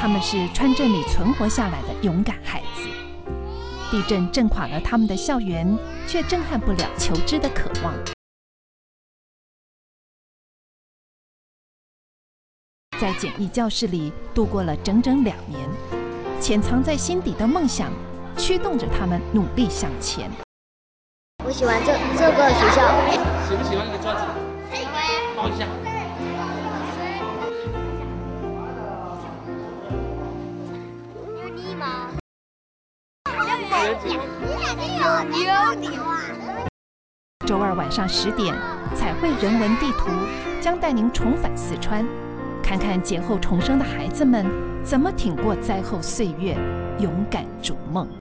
他们是川震里存活下来的勇敢孩子。地震震垮了他们的校园，却震撼不了求知的渴望。在简易教室里度过了整整2年，潜藏在心底的梦想驱动着他们努力向前。 我喜欢这个学校。 喜不喜欢一个桌子？ 喜欢。 抱一下。 有你吗？ 周二晚上10点，彩绘人文地图将带您重返四川，看看劫后重生的孩子们怎么挺过灾后岁月，勇敢逐梦。